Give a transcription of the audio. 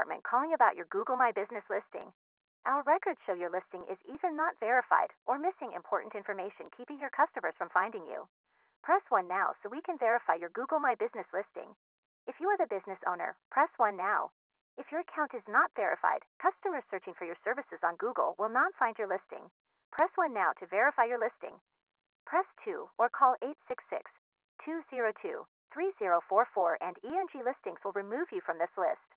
department calling about your Google My Business listing. Our records show your listing is either not verified or missing important information, keeping your customers from finding you. Press 1 now so we can verify your Google My Business listing. If you are the business owner, press 1 now. If your account is not verified, customers searching for your services on Google will not find your listing. Press 1 now to verify your listing. Press 2 or call 866-202-3044 and ENG Listings will remove you from this list.